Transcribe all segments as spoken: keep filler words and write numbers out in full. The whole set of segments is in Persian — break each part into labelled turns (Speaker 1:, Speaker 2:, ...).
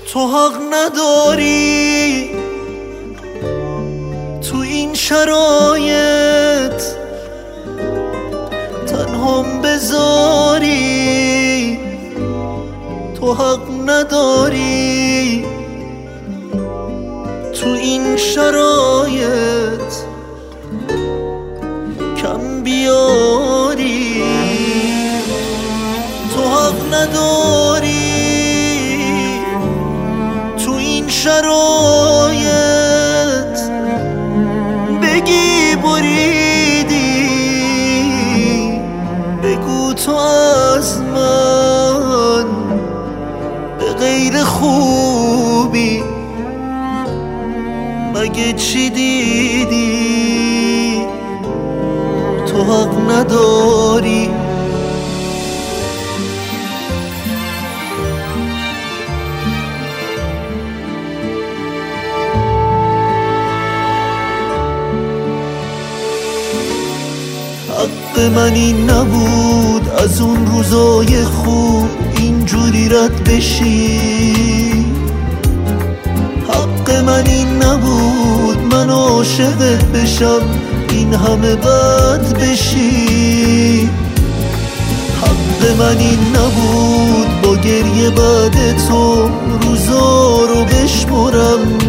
Speaker 1: تو حق نداری تو این شرایط تنهام بذاری، تو حق نداری تو این شرایط کم بیاری، تو حق نداری تو این شرایط بگی بریدی، بگو تو از من به غیر خوبی مگه چی دیدی، تو حق نداری. حق من این نبود از اون روزای خوب اینجوری رد بشی، حق من این نبود من عاشقت بشم این همه بد بشی، حق من این نبود با گریه بعد تو روزا رو بشمرم،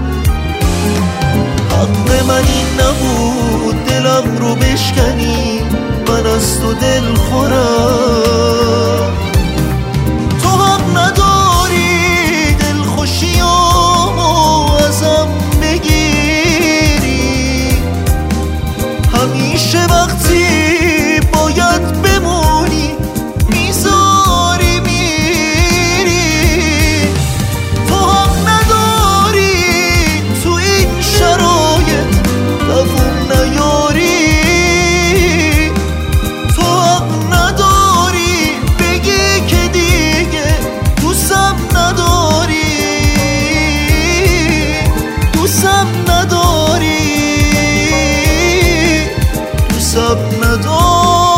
Speaker 1: حق من این نبود دلم رو بشکنی من از تو دل خورم، تو حق نداری دل خوشیامو ازم بگیری، همیشه وقتی باید بمونی میذاری میری، تو حق نداری تو این شرایط دووم نیاری، تو حق نداری بگی که دیگه دوستم نداری، دوستم نداری، دوستم نداری.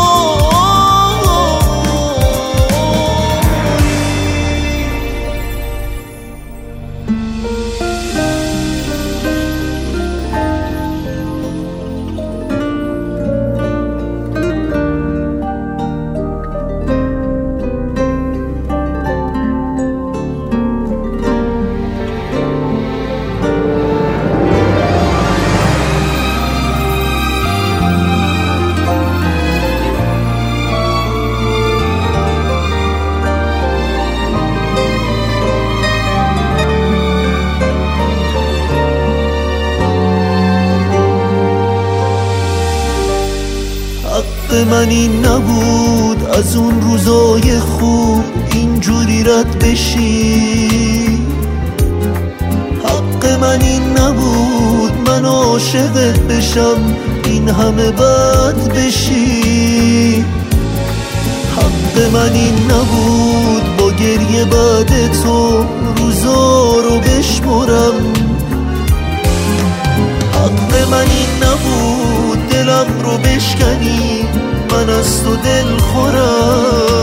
Speaker 1: حق من این نبود از اون روزای خوب اینجوری رد بشی، حق من این نبود من عاشقت بشم این همه بد بشی، حق من این نبود با گریه بعد تو روزا رو بشمرم، حق من این نبود دلم رو بشکنی من از تو دل خورم،